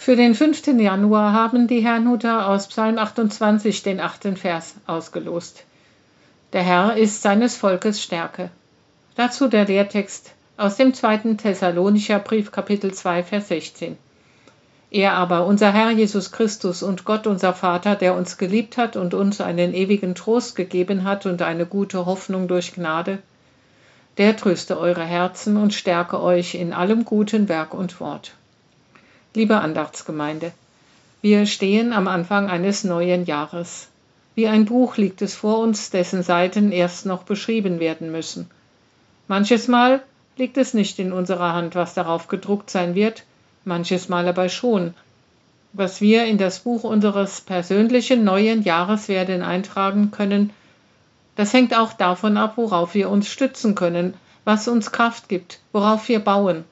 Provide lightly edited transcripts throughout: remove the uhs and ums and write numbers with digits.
Für den 5. Januar haben die Herrnhuter aus Psalm 28 den 8. Vers ausgelost. Der Herr ist seines Volkes Stärke. Dazu der Lehrtext aus dem 2. Thessalonicher Brief, Kapitel 2, Vers 16. Er aber, unser Herr Jesus Christus und Gott unser Vater, der uns geliebt hat und uns einen ewigen Trost gegeben hat und eine gute Hoffnung durch Gnade, der tröste eure Herzen und stärke euch in allem guten Werk und Wort. Liebe Andachtsgemeinde, wir stehen am Anfang eines neuen Jahres. Wie ein Buch liegt es vor uns, dessen Seiten erst noch beschrieben werden müssen. Manches Mal liegt es nicht in unserer Hand, was darauf gedruckt sein wird, manches Mal aber schon. Was wir in das Buch unseres persönlichen neuen Jahres werden eintragen können, das hängt auch davon ab, worauf wir uns stützen können, was uns Kraft gibt, worauf wir bauen.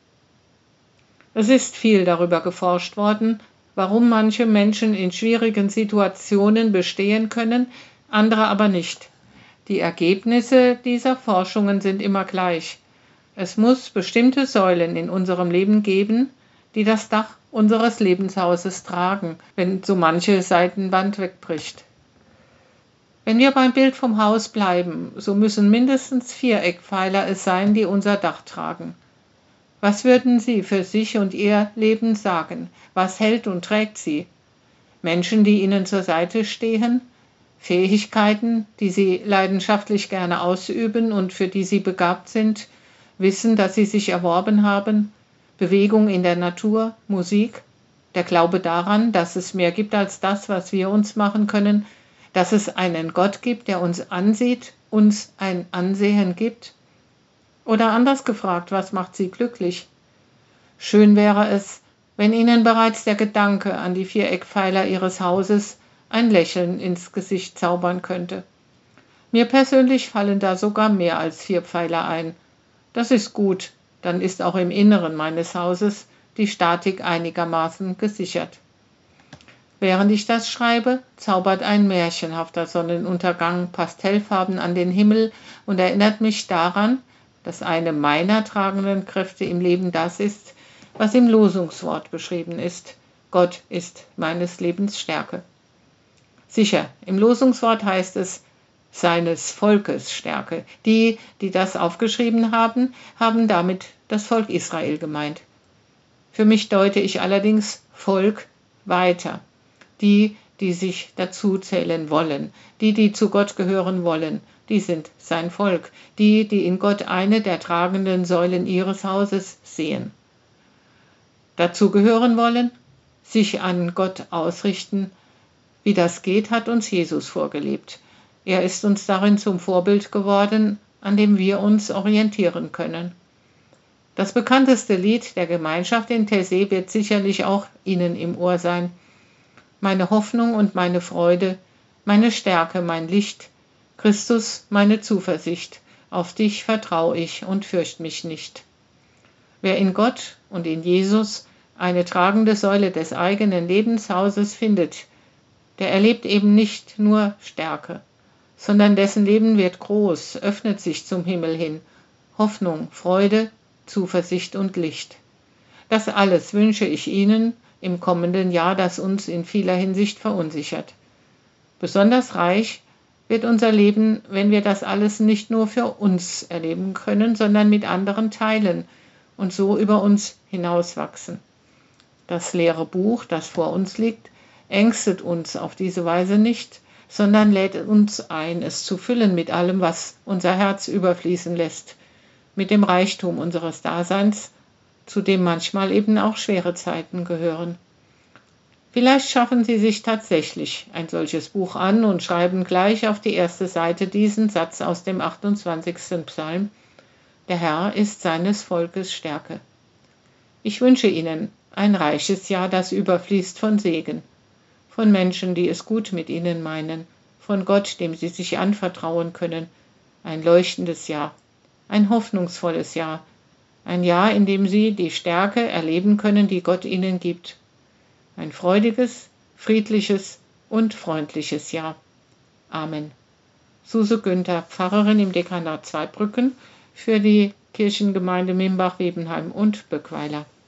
Es ist viel darüber geforscht worden, warum manche Menschen in schwierigen Situationen bestehen können, andere aber nicht. Die Ergebnisse dieser Forschungen sind immer gleich. Es muss bestimmte Säulen in unserem Leben geben, die das Dach unseres Lebenshauses tragen, wenn so manche Seitenwand wegbricht. Wenn wir beim Bild vom Haus bleiben, so müssen mindestens 4 Eckpfeiler es sein, die unser Dach tragen. Was würden Sie für sich und Ihr Leben sagen? Was hält und trägt Sie? Menschen, die Ihnen zur Seite stehen? Fähigkeiten, die Sie leidenschaftlich gerne ausüben und für die Sie begabt sind? Wissen, dass Sie sich erworben haben? Bewegung in der Natur? Musik? Der Glaube daran, dass es mehr gibt als das, was wir uns machen können? Dass es einen Gott gibt, der uns ansieht, uns ein Ansehen gibt? Oder anders gefragt, was macht Sie glücklich? Schön wäre es, wenn Ihnen bereits der Gedanke an die 4 Eckpfeiler Ihres Hauses ein Lächeln ins Gesicht zaubern könnte. Mir persönlich fallen da sogar mehr als 4 Pfeiler ein. Das ist gut, dann ist auch im Inneren meines Hauses die Statik einigermaßen gesichert. Während ich das schreibe, zaubert ein märchenhafter Sonnenuntergang Pastellfarben an den Himmel und erinnert mich daran, dass eine meiner tragenden Kräfte im Leben das ist, was im Losungswort beschrieben ist. Gott ist meines Lebens Stärke. Sicher, im Losungswort heißt es, seines Volkes Stärke. Die das aufgeschrieben haben, haben damit das Volk Israel gemeint. Für mich deute ich allerdings Volk weiter. Die sich dazu zählen wollen, die zu Gott gehören wollen, die sind sein Volk, die in Gott eine der tragenden Säulen ihres Hauses sehen. Dazu gehören wollen, sich an Gott ausrichten. Wie das geht, hat uns Jesus vorgelebt. Er ist uns darin zum Vorbild geworden, an dem wir uns orientieren können. Das bekannteste Lied der Gemeinschaft in Tessé wird sicherlich auch Ihnen im Ohr sein. Meine Hoffnung und meine Freude, meine Stärke, mein Licht, Christus, meine Zuversicht, auf dich vertraue ich und fürcht mich nicht. Wer in Gott und in Jesus eine tragende Säule des eigenen Lebenshauses findet, der erlebt eben nicht nur Stärke, sondern dessen Leben wird groß, öffnet sich zum Himmel hin. Hoffnung, Freude, Zuversicht und Licht. Das alles wünsche ich Ihnen im kommenden Jahr, das uns in vieler Hinsicht verunsichert. Besonders reich wird unser Leben, wenn wir das alles nicht nur für uns erleben können, sondern mit anderen teilen und so über uns hinauswachsen. Das leere Buch, das vor uns liegt, ängstet uns auf diese Weise nicht, sondern lädt uns ein, es zu füllen mit allem, was unser Herz überfließen lässt, mit dem Reichtum unseres Daseins, zu dem manchmal eben auch schwere Zeiten gehören. Vielleicht schaffen Sie sich tatsächlich ein solches Buch an und schreiben gleich auf die erste Seite diesen Satz aus dem 28. Psalm: Der Herr ist seines Volkes Stärke. Ich wünsche Ihnen ein reiches Jahr, das überfließt von Segen, von Menschen, die es gut mit Ihnen meinen, von Gott, dem Sie sich anvertrauen können, ein leuchtendes Jahr, ein hoffnungsvolles Jahr, ein Jahr, in dem Sie die Stärke erleben können, die Gott Ihnen gibt. Ein freudiges, friedliches und freundliches Jahr. Amen. Suse Günther, Pfarrerin im Dekanat Zweibrücken für die Kirchengemeinde Mimbach, Webenheim und Böckweiler.